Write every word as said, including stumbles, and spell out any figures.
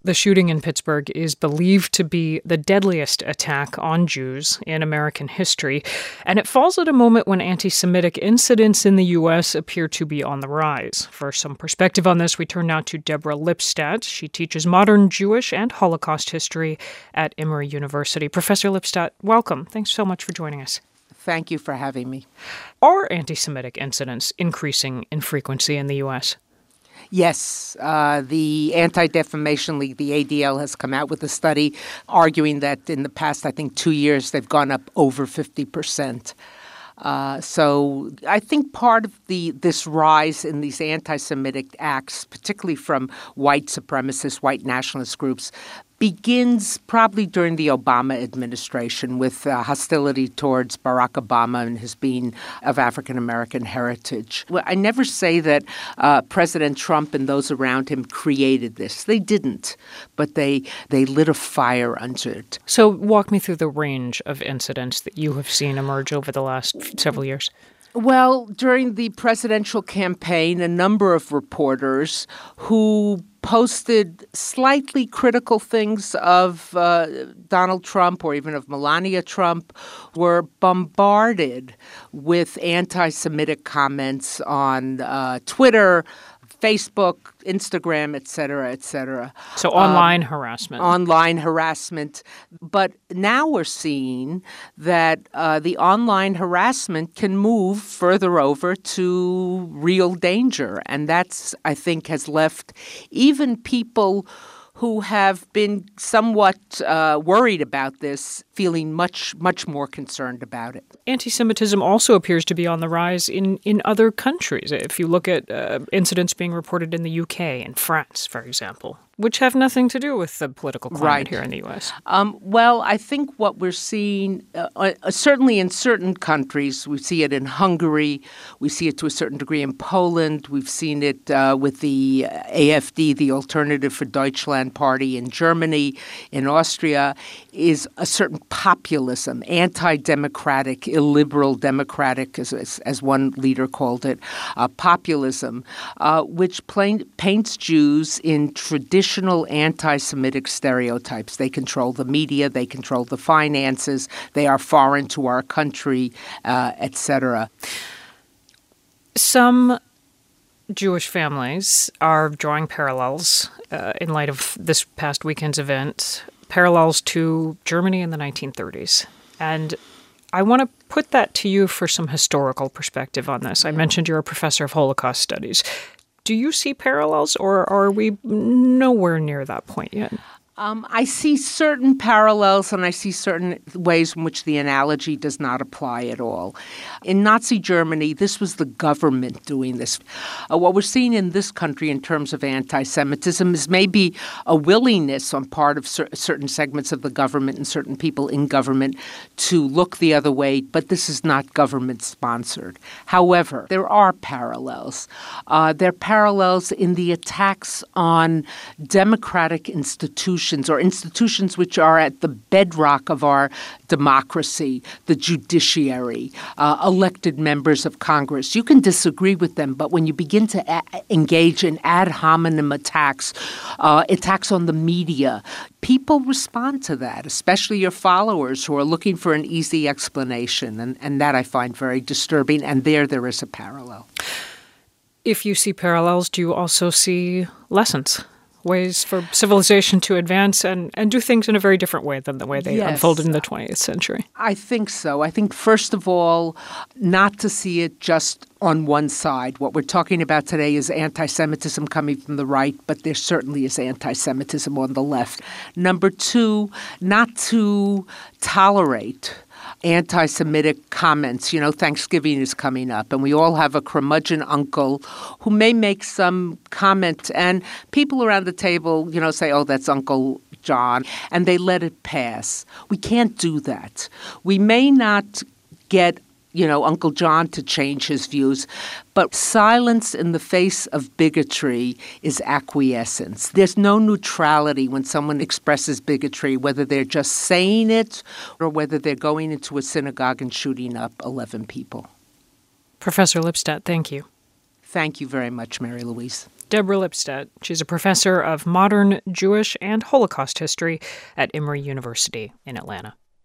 The shooting in Pittsburgh is believed to be the deadliest attack on Jews in American history, and it falls at a moment when anti-Semitic incidents in the U S appear to be on the rise. For some perspective on this, we turn now to Deborah Lipstadt. She teaches modern Jewish and Holocaust history at Emory University. Professor Lipstadt, welcome. Thanks so much for joining us. Thank you for having me. Are anti-Semitic incidents increasing in frequency in the U S? Yes, uh, the Anti-Defamation League, the A D L, has come out with a study arguing that in the past, I think, two years, they've gone up over fifty percent. Uh, so I think part of the this rise in these anti-Semitic acts, particularly from white supremacist, white nationalist groups, begins probably during the Obama administration with uh, hostility towards Barack Obama and his being of African-American heritage. Well, I never say that uh, President Trump and those around him created this. They didn't, but they they lit a fire under it. So walk me through the range of incidents that you have seen emerge over the last several years. Well, during the presidential campaign, a number of reporters who posted slightly critical things of uh, Donald Trump or even of Melania Trump were bombarded with anti-Semitic comments on uh, Twitter, Facebook, Instagram, et cetera, et cetera. So online um, harassment. Online harassment. But now we're seeing that uh, the online harassment can move further over to real danger. And that's, I think, has left even people who have been somewhat uh, worried about this, feeling much, much more concerned about it. Anti-Semitism also appears to be on the rise in, in other countries. If you look at uh, incidents being reported in the U K and France, for example, which have nothing to do with the political climate right. here in the U S. Um, well, I think what we're seeing, uh, uh, certainly in certain countries, we see it in Hungary, we see it to a certain degree in Poland, we've seen it uh, with the A F D, the Alternative for Deutschland Party in Germany, in Austria, is a certain populism, anti-democratic, illiberal democratic, as, as, as one leader called it, uh, populism, uh, which plain, paints Jews in traditional Traditional anti-Semitic stereotypes. They control the media, they control the finances, they are foreign to our country, uh, et cetera. Some Jewish families are drawing parallels uh, in light of this past weekend's event, parallels to Germany in the nineteen thirties. And I want to put that to you for some historical perspective on this. I mentioned you're a professor of Holocaust studies. Do you see parallels, or are we nowhere near that point yet? Um, I see certain parallels, and I see certain ways in which the analogy does not apply at all. In Nazi Germany, this was the government doing this. Uh, what we're seeing in this country in terms of anti-Semitism is maybe a willingness on part of cer- certain segments of the government and certain people in government to look the other way, but this is not government-sponsored. However, there are parallels. Uh, there are parallels in the attacks on democratic institutions or institutions which are at the bedrock of our democracy, the judiciary, uh, elected members of Congress. You can disagree with them, but when you begin to a- engage in ad hominem attacks, uh, attacks on the media, people respond to that, especially your followers who are looking for an easy explanation. And, and that I find very disturbing. And there, there is a parallel. If you see parallels, do you also see lessons? Ways for civilization to advance and, and do things in a very different way than the way they yes. unfolded in the twentieth century? I think so. I think, first of all, not to see it just on one side. What we're talking about today is anti-Semitism coming from the right, but there certainly is anti-Semitism on the left. Number two, not to tolerate anti-Semitic comments. You know, Thanksgiving is coming up, and we all have a curmudgeon uncle who may make some comment, and people around the table, you know, say, oh, that's Uncle John, and they let it pass. We can't do that. We may not get you know, Uncle John to change his views. But silence in the face of bigotry is acquiescence. There's no neutrality when someone expresses bigotry, whether they're just saying it or whether they're going into a synagogue and shooting up eleven people. Professor Lipstadt, thank you. Thank you very much, Mary Louise. Deborah Lipstadt. She's a professor of modern Jewish and Holocaust history at Emory University in Atlanta.